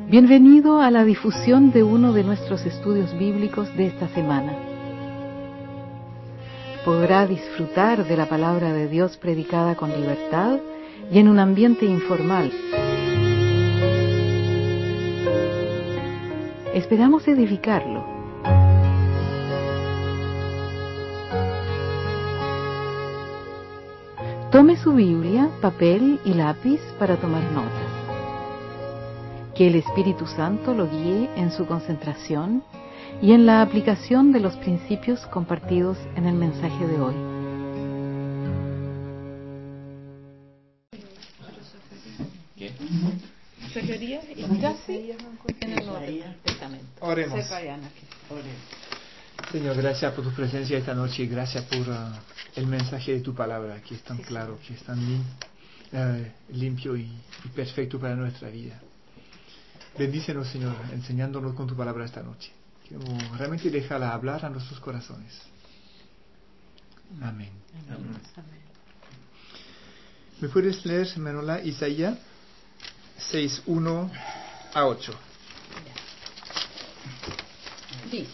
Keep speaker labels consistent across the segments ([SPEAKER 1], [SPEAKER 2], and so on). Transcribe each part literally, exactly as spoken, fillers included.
[SPEAKER 1] Bienvenido a la difusión de uno de nuestros estudios bíblicos de esta semana. Podrá disfrutar de la palabra de Dios predicada con libertad y en un ambiente informal. Esperamos edificarlo. Tome su Biblia, papel y lápiz para tomar notas. Que el Espíritu Santo lo guíe en su concentración y en la aplicación de los principios compartidos en el mensaje de hoy.
[SPEAKER 2] ¿Qué?
[SPEAKER 3] Zacarías y casi en el Nuevo Testamento.
[SPEAKER 2] Oremos.
[SPEAKER 3] Oremos.
[SPEAKER 2] Señor, gracias por tu presencia esta noche y gracias por uh, el mensaje de tu palabra, que es tan
[SPEAKER 3] Sí,
[SPEAKER 2] claro,
[SPEAKER 3] sí.
[SPEAKER 2] que es tan lim- uh, limpio y, y perfecto para nuestra vida. Bendícenos, Señor, enseñándonos con tu palabra esta noche. Queremos realmente dejarla hablar a nuestros corazones. Amén.
[SPEAKER 3] Amén.
[SPEAKER 2] ¿Me puedes leer, Manola, Isaías seis, uno a ocho?
[SPEAKER 3] Dice,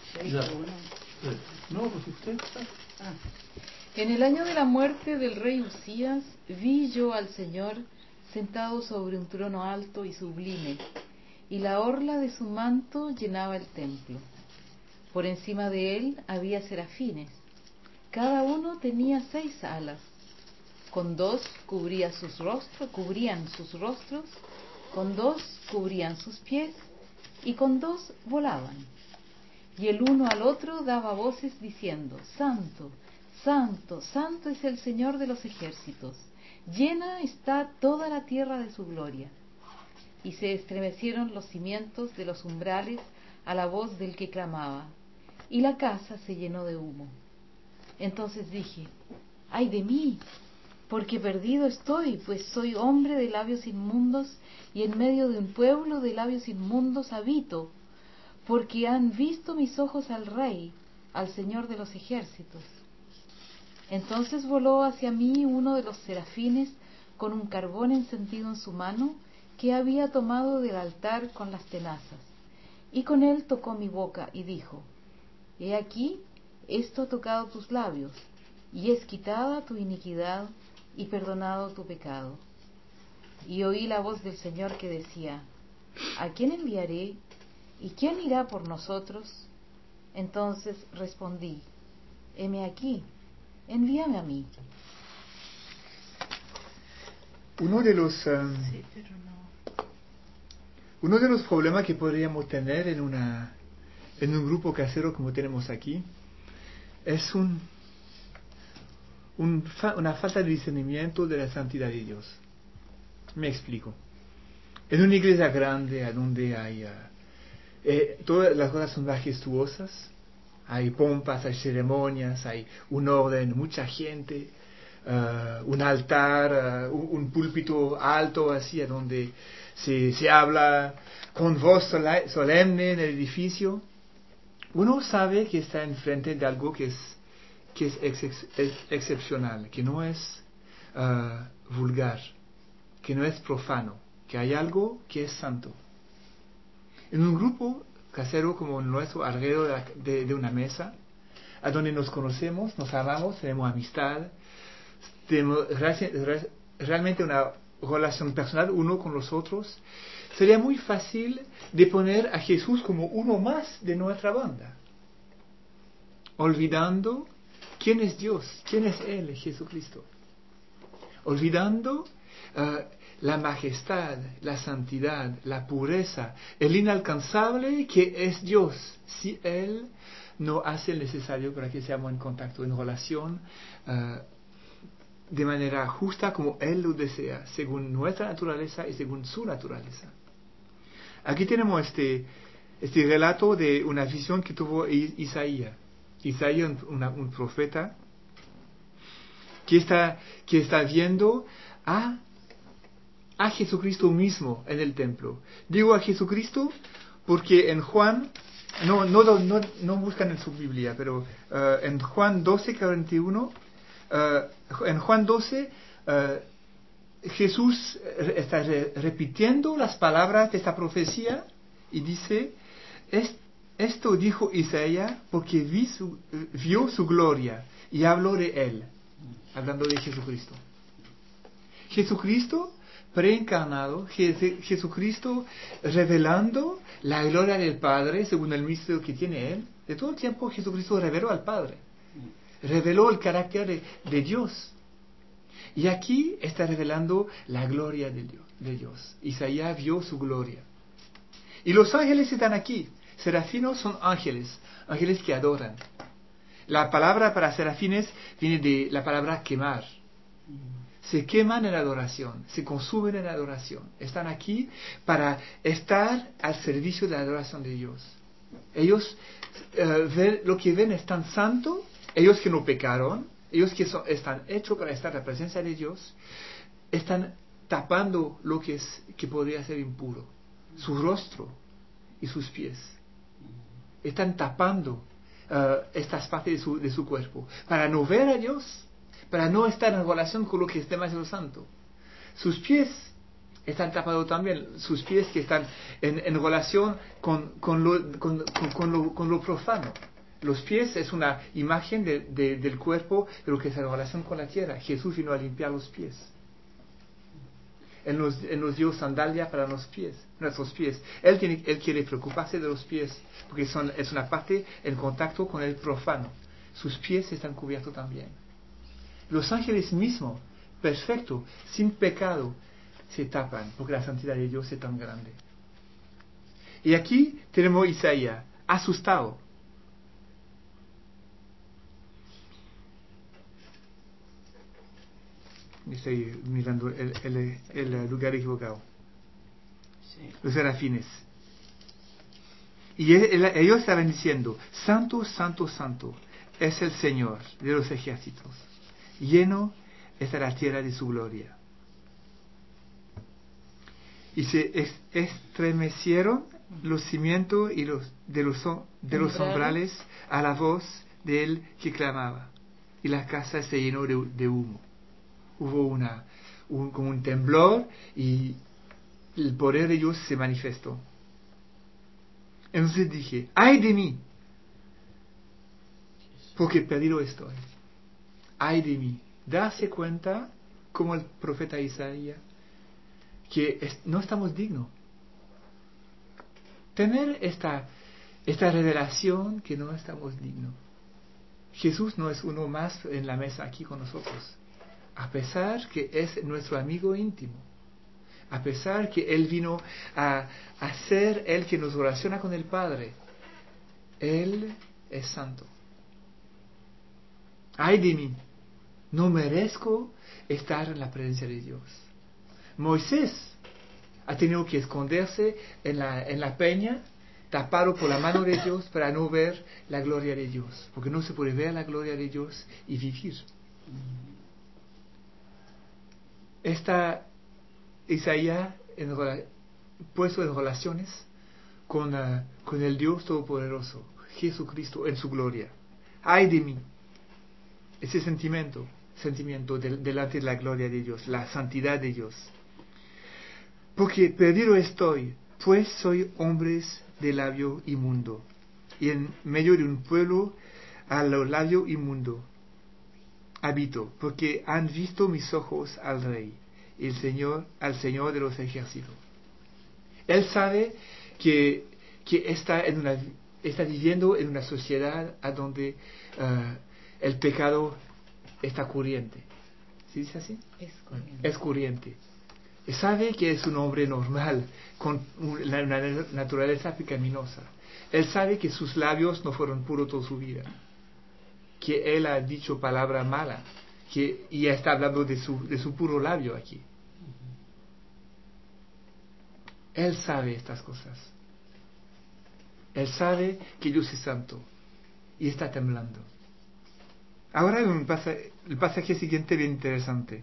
[SPEAKER 2] No, pues usted.
[SPEAKER 3] ah, en el año de la muerte del rey Usías, vi yo al Señor sentado sobre un trono alto y sublime, y la orla de su manto llenaba el templo. Por encima de él había serafines, cada uno tenía seis alas. Con dos cubría sus rostros, cubrían sus rostros, con dos cubrían sus pies, y con dos volaban. Y el uno al otro daba voces diciendo: Santo, Santo, Santo es el Señor de los ejércitos, llena está toda la tierra de su gloria. Y se estremecieron los cimientos de los umbrales a la voz del que clamaba, y la casa se llenó de humo. Entonces dije: ¡ay de mí! Porque perdido estoy, pues soy hombre de labios inmundos, y en medio de un pueblo de labios inmundos habito, porque han visto mis ojos al Rey, al Señor de los ejércitos. Entonces voló hacia mí uno de los serafines con un carbón encendido en su mano, que había tomado del altar con las tenazas, y con él tocó mi boca y dijo: He aquí, esto ha tocado tus labios, y es quitada tu iniquidad y perdonado tu pecado. Y oí la voz del Señor que decía: ¿a quién enviaré? ¿Y quién irá por nosotros? Entonces respondí: heme aquí, envíame a mí.
[SPEAKER 2] Uno de los um,
[SPEAKER 3] Sí, pero no.
[SPEAKER 2] uno de los problemas que podríamos tener en una en un grupo casero como tenemos aquí es un, un fa- una falta de discernimiento de la santidad de Dios. Me explico. En una iglesia grande, a donde hay uh, eh, todas las cosas son majestuosas, hay pompas, hay ceremonias, hay un orden, mucha gente, uh, un altar, uh, un, un púlpito alto así, a donde se, se habla con voz sola- solemne en el edificio. Uno sabe que está enfrente de algo que es, que es ex- ex- excepcional, que no es uh, vulgar, que no es profano, que hay algo que es santo. En un grupo casero como el nuestro, alrededor de, la- de, de una mesa, a donde nos conocemos, nos amamos, tenemos amistad, tenemos raci- ra- realmente una relación personal uno con los otros, sería muy fácil de poner a Jesús como uno más de nuestra banda, olvidando quién es Dios, quién es Él, Jesucristo, olvidando uh, la majestad, la santidad, la pureza, el inalcanzable que es Dios, si Él no hace el necesario para que seamos en contacto, en relación, uh, de manera justa como Él lo desea, según nuestra naturaleza y según su naturaleza. Aquí tenemos este, este relato de una visión que tuvo Isaías. Isaías, un, una, un profeta, que está, que está viendo a, a Jesucristo mismo en el templo. Digo a Jesucristo porque en Juan, no, no, no, no buscan en su Biblia, pero uh, en Juan doce, cuarenta y uno, uh, en Juan doce, uh, Jesús está re- repitiendo las palabras de esta profecía y dice, es, esto dijo Isaías porque vi su, vio su gloria y habló de él, hablando de Jesucristo. Jesucristo preencarnado, Je- Jesucristo revelando la gloria del Padre según el misterio que tiene él. De todo el tiempo Jesucristo reveló al Padre, reveló el carácter de, de Dios. Y aquí está revelando la gloria de Dios, de Dios. Isaías vio su gloria. Y los ángeles están aquí. Serafinos son ángeles, ángeles que adoran. La palabra para serafines viene de la palabra quemar. Se queman en adoración, se consumen en adoración. Están aquí para estar al servicio de la adoración de Dios. Ellos uh, ven, lo que ven es tan santo, ellos que no pecaron, ellos que son, están hechos para estar en la presencia de Dios, están tapando lo que, es, que podría ser impuro, su rostro y sus pies. Están tapando uh, estas partes de su, de su cuerpo para no ver a Dios, para no estar en relación con lo que es demasiado santo. Sus pies están tapados también, sus pies que están en, en relación con, con, lo, con, con, con, lo, con lo profano. Los pies es una imagen de, de, del cuerpo, de lo que es en relación con la tierra. Jesús vino a limpiar los pies. Él nos, él nos dio sandalia para los pies, nuestros pies. Él, tiene, él quiere preocuparse de los pies, porque son, es una parte en contacto con el profano. Sus pies están cubiertos también. Los ángeles mismos, perfectos, sin pecado, se tapan, porque la santidad de Dios es tan grande. Y aquí tenemos a Isaías, asustado. Estoy mirando el, el, el lugar equivocado. Sí. Los serafines. Y él, él, ellos estaban diciendo, Santo, Santo, Santo, es el Señor de los ejércitos. Lleno está la tierra de su gloria. Y se estremecieron los cimientos y los, de los, de los umbrales a la voz de él que clamaba. Y la casa se llenó de, de humo. Hubo una, un, como un temblor y el poder de Dios se manifestó. Entonces dije, ¡ay de mí! Porque perdido estoy. ¡Ay de mí! Darse cuenta, como el profeta Isaías, que es, no estamos dignos. Tener esta, esta revelación que no estamos dignos. Jesús no es uno más en la mesa aquí con nosotros. A pesar que es nuestro amigo íntimo, a pesar que Él vino a, a ser el que nos relaciona con el Padre, Él es santo. ¡Ay de mí! No merezco estar en la presencia de Dios. Moisés ha tenido que esconderse en la, en la peña, tapado por la mano de Dios para no ver la gloria de Dios, porque no se puede ver la gloria de Dios y vivir. Está Isaías en, puesto en relaciones con, uh, con el Dios Todopoderoso, Jesucristo en su gloria. ¡Ay de mí! Ese sentimiento, sentimiento de, delante de la gloria de Dios, la santidad de Dios. Porque perdido estoy, pues soy hombres de labio inmundo, y en medio de un pueblo a los labios inmundo habito, porque han visto mis ojos al Rey, el Señor, al Señor de los ejércitos. Él sabe que, que está, en una, está viviendo en una sociedad a donde uh, el pecado está corriente. ¿Sí dice así?
[SPEAKER 3] Es corriente.
[SPEAKER 2] Es corriente. Sabe que es un hombre normal, con una, una naturaleza pecaminosa. Él sabe que sus labios no fueron puros toda su vida, que él ha dicho palabra mala, que, y está hablando de su, de su puro labio aquí. Él sabe estas cosas. Él sabe que Dios es santo y está temblando. Ahora un pasaje, el pasaje siguiente bien interesante.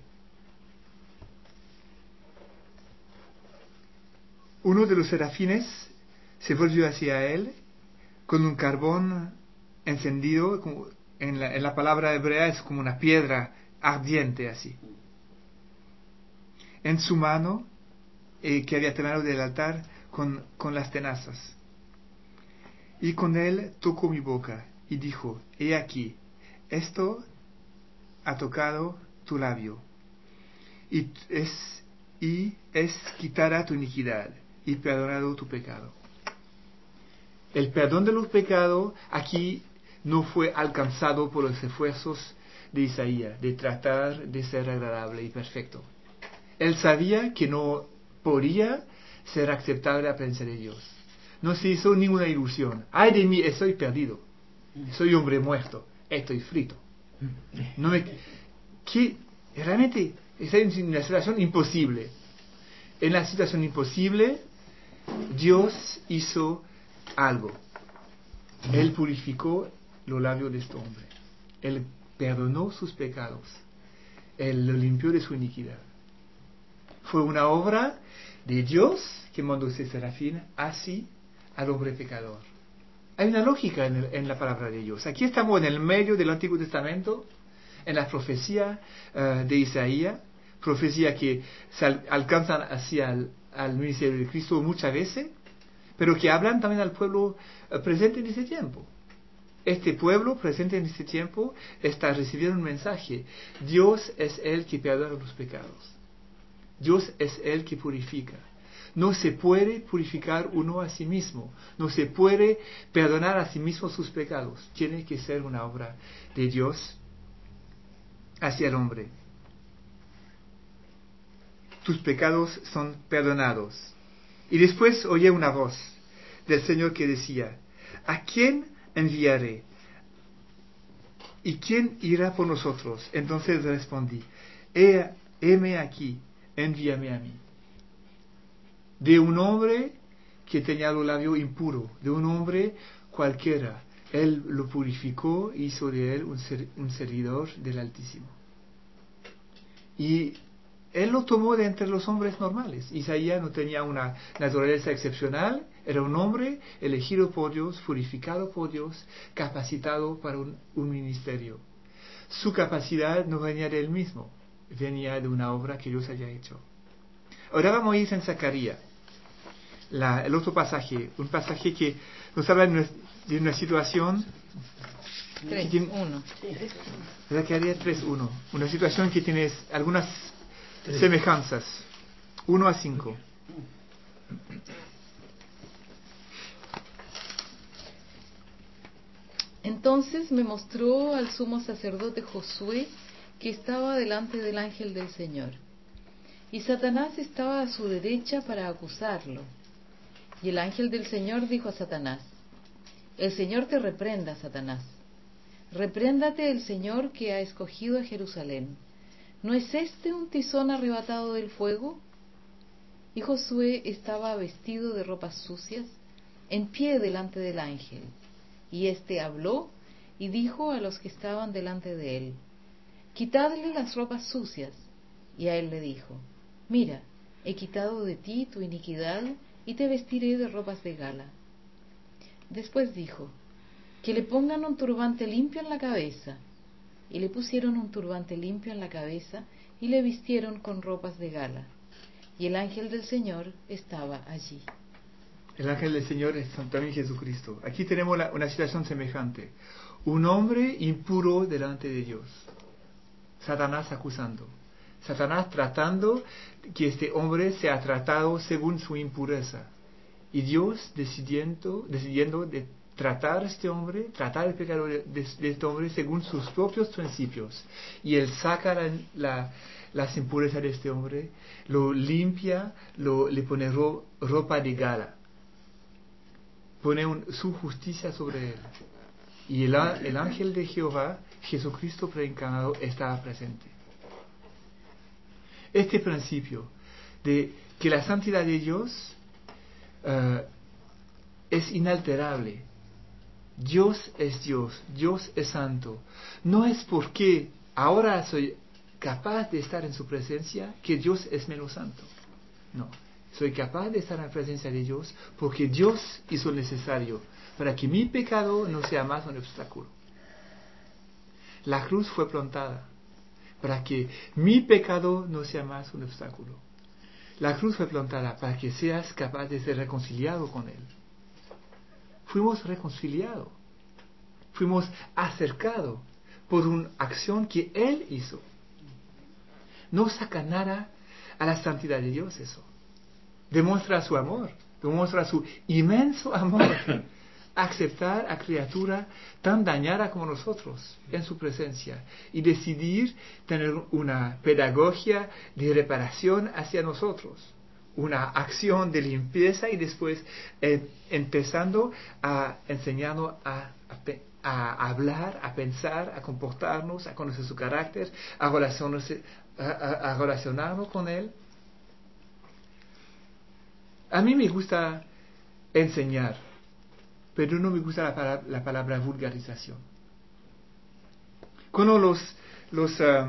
[SPEAKER 2] Uno de los serafines se volvió hacia él con un carbón encendido, como en, la, en la palabra hebrea es como una piedra ardiente así. en su mano eh, que había tomado del altar con, con las tenazas. Y con él tocó mi boca y dijo, he aquí, esto ha tocado tu labio, y es, y es quitada tu iniquidad y perdonado tu pecado. El perdón de los pecados aquí no fue alcanzado por los esfuerzos de Isaías, de tratar de ser agradable y perfecto. Él sabía que no podía ser aceptable a presencia de Dios. No se hizo ninguna ilusión. Ay de mí, estoy perdido. Soy hombre muerto. Estoy frito. No me, que realmente está en una situación imposible. En la situación imposible, Dios hizo algo. Él purificó los labios de este hombre. Él perdonó sus pecados. Él lo limpió de su iniquidad. Fue una obra de Dios que mandó ese serafín así al hombre pecador. Hay una lógica en, el, en la palabra de Dios. Aquí estamos en el medio del Antiguo Testamento, en la profecía uh, de Isaías, profecía que se al, alcanzan hacia el al ministerio de Cristo muchas veces, pero que hablan también al pueblo uh, presente en ese tiempo. Este pueblo presente en este tiempo está recibiendo un mensaje. Dios es el que perdona los pecados. Dios es el que purifica. No se puede purificar uno a sí mismo. No se puede perdonar a sí mismo sus pecados. Tiene que ser una obra de Dios hacia el hombre. Tus pecados son perdonados. Y después oye una voz del Señor que decía, ¿a quién enviaré? ¿Y quién irá por nosotros? Entonces respondí, He, heme aquí, envíame a mí. De un hombre que tenía los labios impuros, de un hombre cualquiera. Él lo purificó, hizo de él un, ser, un servidor del Altísimo. Y él lo tomó de entre los hombres normales. Isaías no tenía una naturaleza excepcional, era un hombre elegido por Dios, purificado por Dios, capacitado para un, un ministerio. Su capacidad no venía de él mismo, venía de una obra que Dios haya hecho. Ahora vamos a ir en Zacarías. La, el otro pasaje, un pasaje que nos habla de una, de una situación
[SPEAKER 3] tres uno.
[SPEAKER 2] Zacarías tres uno, una situación que tiene algunas semejanzas. uno a cinco.
[SPEAKER 3] Entonces me mostró al sumo sacerdote Josué, que estaba delante del ángel del Señor, y Satanás estaba a su derecha para acusarlo. Y el ángel del Señor dijo a Satanás, el Señor te reprenda, Satanás. Repréndate el Señor que ha escogido a Jerusalén. ¿No es este un tizón arrebatado del fuego? Y Josué estaba vestido de ropas sucias, en pie delante del ángel. Y éste habló y dijo a los que estaban delante de él, quitadle las ropas sucias. Y a él le dijo, mira, he quitado de ti tu iniquidad, y te vestiré de ropas de gala. Después dijo, que le pongan un turbante limpio en la cabeza. Y le pusieron un turbante limpio en la cabeza, y le vistieron con ropas de gala. Y el ángel del Señor estaba allí.
[SPEAKER 2] El ángel del Señor es también Jesucristo. Aquí tenemos la, una situación semejante. Un hombre impuro delante de Dios. Satanás acusando. Satanás tratando que este hombre sea tratado según su impureza. Y Dios decidiendo, decidiendo de tratar a este hombre, tratar el pecado de, de, de este hombre según sus propios principios. Y Él saca la, la, las impurezas de este hombre, lo limpia, lo, le pone ro, ropa de gala. Pone un, su justicia sobre él. Y el, el ángel de Jehová, Jesucristo preencarnado, estaba presente. Este principio de que la santidad de Dios uh, es inalterable. Dios es Dios, Dios es santo. No es porque ahora soy capaz de estar en su presencia que Dios es menos santo. No, soy capaz de estar en la presencia de Dios porque Dios hizo lo necesario para que mi pecado no sea más un obstáculo. La cruz fue plantada para que mi pecado no sea más un obstáculo. La cruz fue plantada para que seas capaz de ser reconciliado con Él. Fuimos reconciliados. Fuimos acercados por una acción que Él hizo. No saca nada a la santidad de Dios eso. Demuestra su amor, demuestra su inmenso amor. Aceptar a criatura tan dañada como nosotros en su presencia y decidir tener una pedagogía de reparación hacia nosotros, una acción de limpieza y después eh, empezando a enseñarnos a, a, a hablar, a pensar, a comportarnos, a conocer su carácter, a relacionarse, a, a, a relacionarnos con Él. A mí me gusta enseñar, pero no me gusta la palabra, la palabra vulgarización. Cuando los, los uh,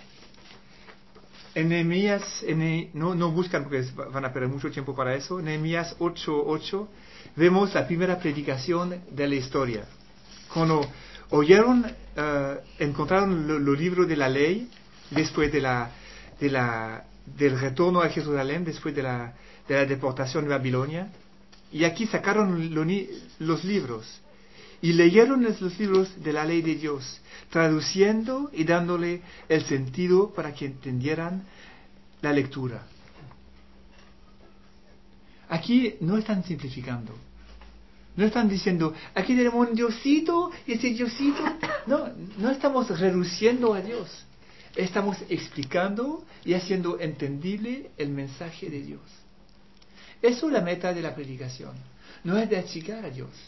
[SPEAKER 2] en Nehemías, en, no, no buscan porque van a perder mucho tiempo para eso, Nehemías ocho ocho, vemos la primera predicación de la historia. Cuando oyeron, uh, encontraron los lo libros de la ley, después de la, de la, del retorno a Jerusalén, después de la, de la deportación de Babilonia, y aquí sacaron lo, los libros y leyeron los libros de la ley de Dios, traduciendo y dándole el sentido para que entendieran la lectura. Aquí no están simplificando, no están diciendo aquí tenemos un Diosito y ese Diosito, no, no estamos reduciendo a Dios, estamos explicando y haciendo entendible el mensaje de Dios. Eso es la meta de la predicación. No es de achicar a Dios.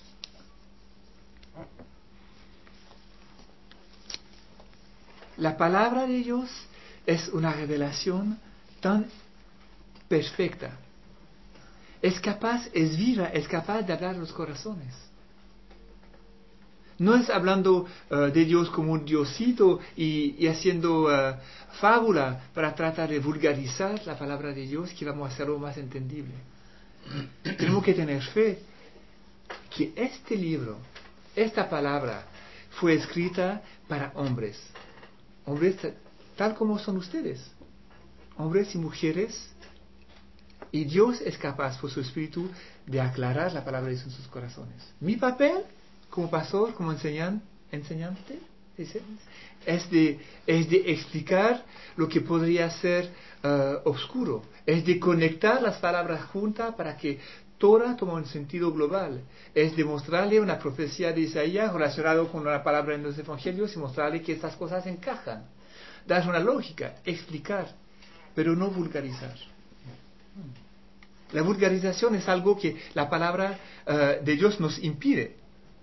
[SPEAKER 2] La palabra de Dios es una revelación tan perfecta. Es capaz, es viva, es capaz de hablar a los corazones. No es hablando uh, de Dios como un Diosito y, y haciendo uh, fábula para tratar de vulgarizar la palabra de Dios que vamos a hacerlo más entendible. Tenemos que tener fe que este libro, esta palabra, fue escrita para hombres, hombres tal como son ustedes, hombres y mujeres, y Dios es capaz por su Espíritu de aclarar la palabra de Dios en sus corazones. Mi papel como pastor, como enseñan, enseñante, ¿dice? es, de, es de explicar lo que podría ser uh, oscuro, es de conectar las palabras juntas para que toda tome un sentido global, es de mostrarle una profecía de Isaías relacionada con una palabra en los evangelios y mostrarle que estas cosas encajan, dar una lógica, explicar, pero no vulgarizar. La vulgarización es algo que la palabra uh, de Dios nos impide.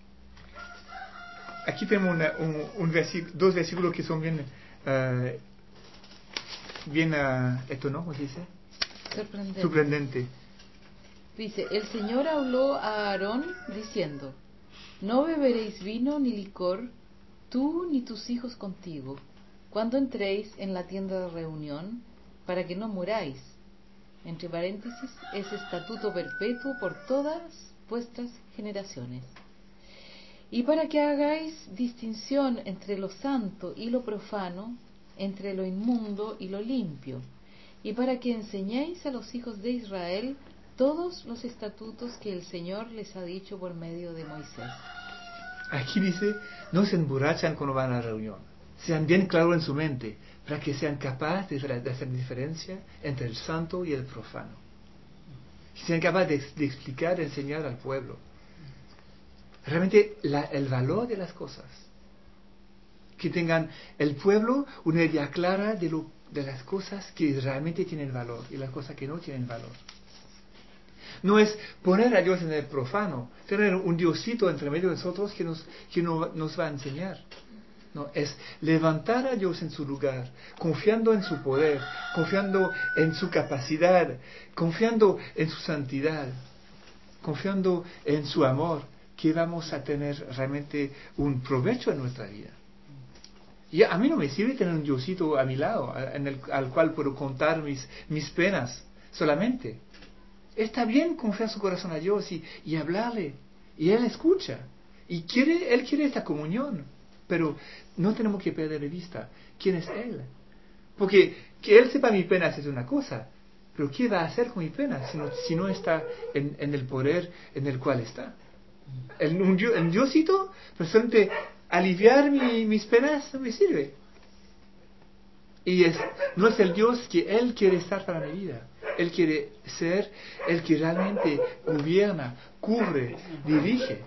[SPEAKER 2] Aquí tenemos una, un, un versículo, dos versículos que son bien, uh, bien, uh, esto no, ¿cómo se dice?
[SPEAKER 3] Sorprendente.
[SPEAKER 2] Sorprendente.
[SPEAKER 3] Dice, el Señor habló a Aarón diciendo, no beberéis vino ni licor, tú ni tus hijos contigo, cuando entréis en la tienda de reunión, para que no muráis. Entre paréntesis, es estatuto perpetuo por todas vuestras generaciones. Y para que hagáis distinción entre lo santo y lo profano, entre lo inmundo y lo limpio, y para que enseñéis a los hijos de Israel todos los estatutos que el Señor les ha dicho por medio de Moisés.
[SPEAKER 2] Aquí dice, no se emborrachan cuando van a la reunión. Sean bien claros en su mente, para que sean capaces de, de hacer diferencia entre el santo y el profano. Que sean capaces de, de explicar, de enseñar al pueblo. Realmente la, el valor de las cosas. Que tengan el pueblo una idea clara de, lo, de las cosas que realmente tienen valor y las cosas que no tienen valor. No es poner a Dios en el profano, tener un Diosito entre medio de nosotros que nos, que no, nos va a enseñar. No, es levantar a Dios en su lugar, confiando en su poder, confiando en su capacidad, confiando en su santidad, confiando en su amor, que vamos a tener realmente un provecho en nuestra vida. Y a mí no me sirve tener un Diosito a mi lado, en el, al cual puedo contar mis, mis penas solamente. Está bien confiar su corazón a Dios y, y hablarle, y Él escucha, y quiere, Él quiere esta comunión, pero no tenemos que perder de vista quién es Él, porque que Él sepa mis penas es una cosa, Pero ¿qué va a hacer con mi pena si no, si no está en, en el poder en el cual está? El, un, el Diosito, personalmente, aliviar mi, mis penas no me sirve. Y es, no es el Dios que Él quiere estar para mi vida. Él quiere ser el que realmente gobierna, cubre, dirige.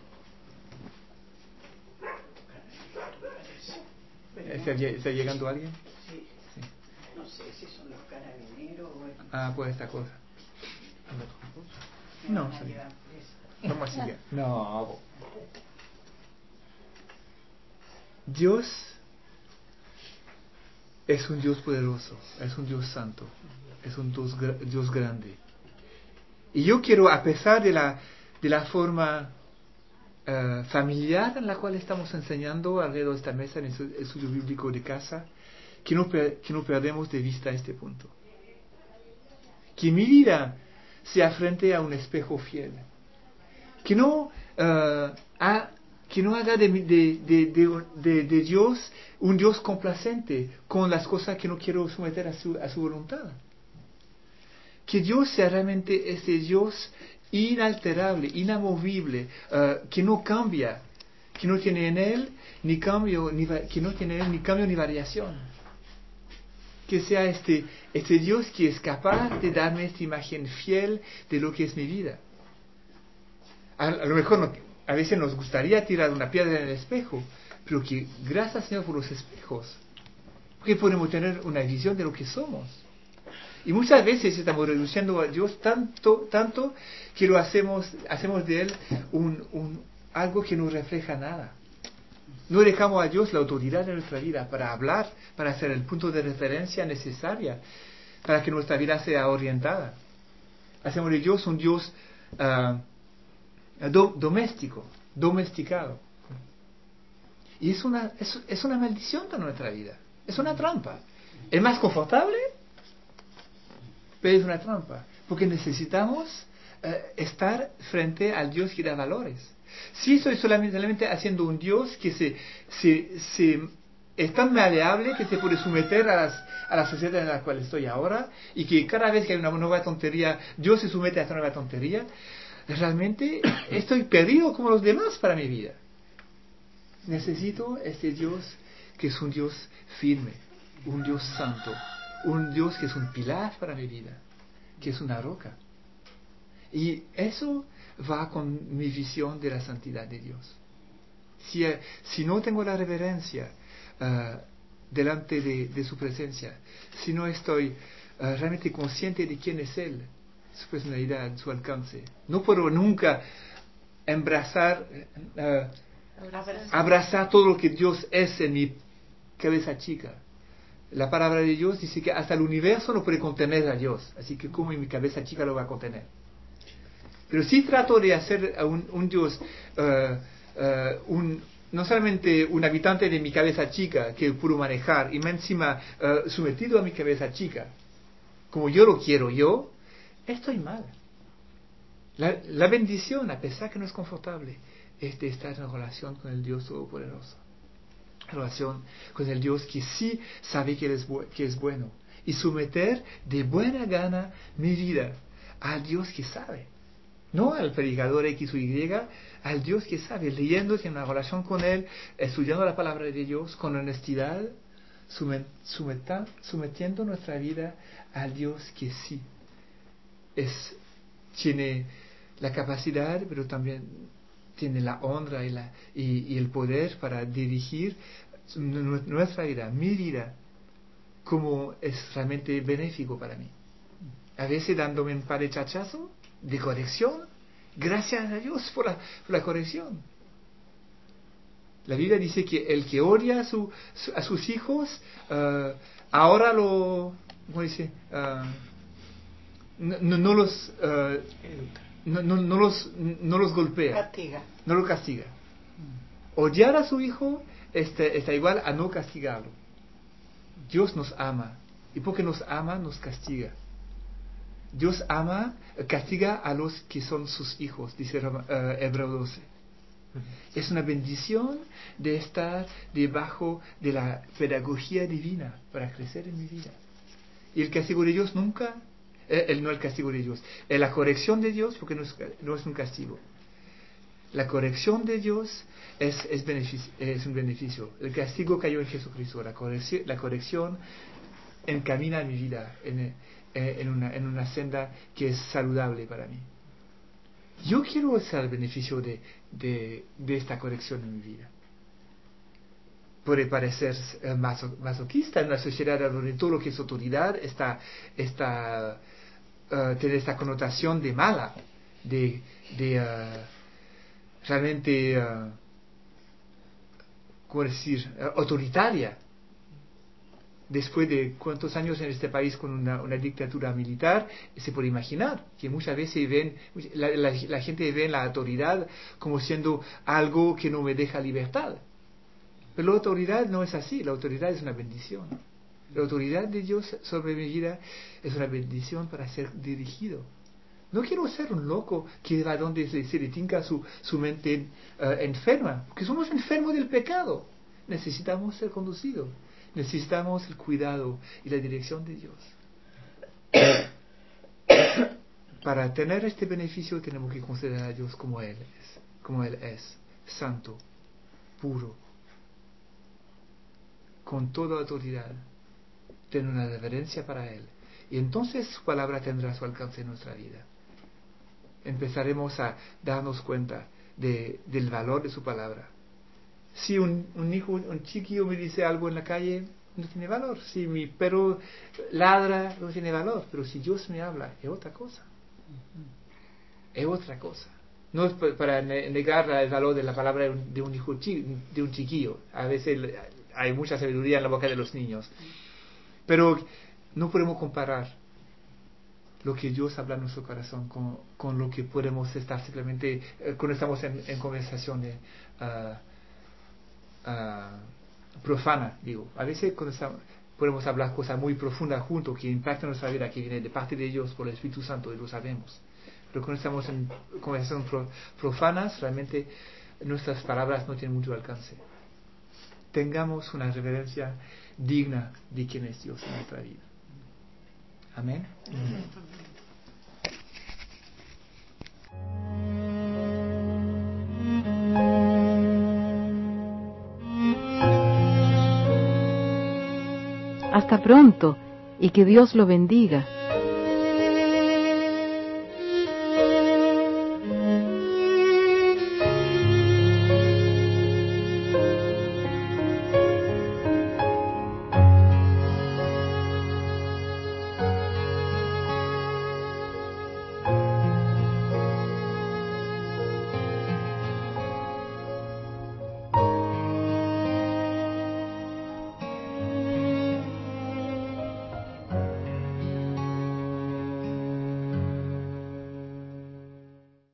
[SPEAKER 2] ¿Está, está llegando alguien?
[SPEAKER 4] Sí. Sí. No sé si son los carabineros o el...
[SPEAKER 2] Ah, pues esta cosa. No, no sé. Vamos a seguir. No. Dios es un Dios poderoso, es un Dios santo, es un Dios, Dios grande. Y yo quiero, a pesar de la, de la forma uh, familiar en la cual estamos enseñando alrededor de esta mesa en el estudio bíblico de casa, que no, per, que no perdemos de vista este punto. Que mi vida sea frente a un espejo fiel. Que no, uh, ha, que no haga de, de, de, de, de, de Dios un Dios complacente con las cosas que no quiero someter a su, a su voluntad. Que Dios sea realmente ese Dios inalterable, inamovible, uh, que no cambia, que no tiene en él ni cambio, ni, que no tiene en él ni cambio ni variación. Que sea este, este Dios que es capaz de darme esta imagen fiel de lo que es mi vida. A, a lo mejor no, a veces nos gustaría tirar una piedra en el espejo, pero que gracias Señor por los espejos, porque podemos tener una visión de lo que somos. Y muchas veces estamos reduciendo a Dios tanto, tanto que lo hacemos, hacemos de Él un, un, algo que no refleja nada. No dejamos a Dios la autoridad de nuestra vida para hablar, para ser el punto de referencia necesaria para que nuestra vida sea orientada. Hacemos de Dios un Dios uh, do, doméstico, domesticado. Y es una, es, es una maldición de nuestra vida. Es una trampa. ¿Es más confortable? Pero es una trampa. Porque necesitamos uh, estar frente al Dios que da valores. Si estoy solamente, solamente haciendo un Dios que se, se, se es tan maleable que se puede someter a, las, a la sociedad en la cual estoy ahora, y que cada vez que hay una nueva tontería, Dios se somete a esta nueva tontería, realmente estoy perdido como los demás para mi vida. Necesito este Dios que es un Dios firme, un Dios santo, un Dios que es un pilar para mi vida, que es una roca. Y eso va con mi visión de la santidad de Dios. Si, si no tengo la reverencia uh, delante de, de su presencia, si no estoy uh, realmente consciente de quién es Él, su personalidad, su alcance, no puedo nunca embrazar, uh, abrazar. abrazar todo lo que Dios es en mi cabeza chica. La palabra de Dios dice que hasta el universo no puede contener a Dios, así que como en mi cabeza chica lo va a contener. Pero sí trato de hacer a un, un Dios, uh, uh, un, no solamente un habitante de mi cabeza chica que puedo manejar, y más encima uh, sometido a mi cabeza chica, como yo lo quiero yo, estoy mal. La, la bendición, a pesar que no es confortable, es de estar en relación con el Dios Todopoderoso. Relación con el Dios que sí sabe que es, bu- que es bueno. Y someter de buena gana mi vida al Dios que sabe. No al predicador X o Y, al Dios que sabe, leyendo, tiene una relación con Él, estudiando la palabra de Dios con honestidad, sumeta, sometiendo nuestra vida al Dios que sí es, tiene la capacidad, pero también tiene la honra y, la, y, y el poder para dirigir nuestra vida, mi vida, como es realmente benéfico para mí. A veces dándome un par de chachazos de corrección, gracias a Dios por la, por la corrección. La Biblia dice que el que odia a, su, a sus hijos, uh, ahora lo, ¿cómo dice? Uh, no, no, no los uh, no, no, no los no los golpea,
[SPEAKER 4] castiga.
[SPEAKER 2] no lo castiga. Odiar a su hijo está, está igual a no castigarlo. Dios nos ama, y porque nos ama nos castiga. Dios ama, castiga a los que son sus hijos, dice uh, Hebreo doce. Es una bendición de estar debajo de la pedagogía divina para crecer en mi vida. Y el castigo de Dios nunca, eh, el, no el castigo de Dios, eh, la corrección de Dios, porque no es, no es un castigo. La corrección de Dios es, es, beneficio, es un beneficio. El castigo cayó en Jesucristo. La corrección, la corrección encamina mi vida en, en, una, en una senda que es saludable para mí. Yo quiero usar el beneficio de, de, de esta corrección en mi vida. Puede parecer eh, maso, masoquista en una sociedad donde todo lo que es autoridad está, está, uh, tiene esta connotación de mala, de, de uh, realmente, uh, ¿cómo decir?, uh, autoritaria. Después de cuántos años en este país con una, una dictadura militar, se puede imaginar que muchas veces ven, la, la, la gente ve la autoridad como siendo algo que no me deja libertad. Pero la autoridad no es así, la autoridad es una bendición. La autoridad de Dios sobre mi vida es una bendición para ser dirigido. No quiero ser un loco que va donde se, se le tinca su, su mente uh, enferma, porque somos enfermos del pecado. Necesitamos ser conducidos. Necesitamos el cuidado y la dirección de Dios. Para tener este beneficio tenemos que considerar a Dios como Él es, como Él es, santo, puro, con toda autoridad, tener una reverencia para Él. Y entonces su palabra tendrá su alcance en nuestra vida. Empezaremos a darnos cuenta de, del valor de su palabra. Si un, un hijo, un chiquillo me dice algo en la calle, no tiene valor. Si mi perro ladra, no tiene valor. Pero si Dios me habla, es otra cosa. Es otra cosa. No es para negar el valor de la palabra de un, de un hijo chi, de un chiquillo. A veces hay mucha sabiduría en la boca de los niños. Pero no podemos comparar lo que Dios habla en nuestro corazón con, con lo que podemos estar simplemente eh, cuando estamos en, en conversaciones uh, uh, profanas, digo. A veces cuando estamos, podemos hablar cosas muy profundas juntos que impactan nuestra vida, que viene de parte de Dios por el Espíritu Santo, y lo sabemos. Pero cuando estamos en conversaciones pro, profanas, realmente nuestras palabras no tienen mucho alcance. Tengamos una reverencia digna de quien es Dios en nuestra vida. Amén. Amén.
[SPEAKER 1] Hasta pronto y que Dios lo bendiga.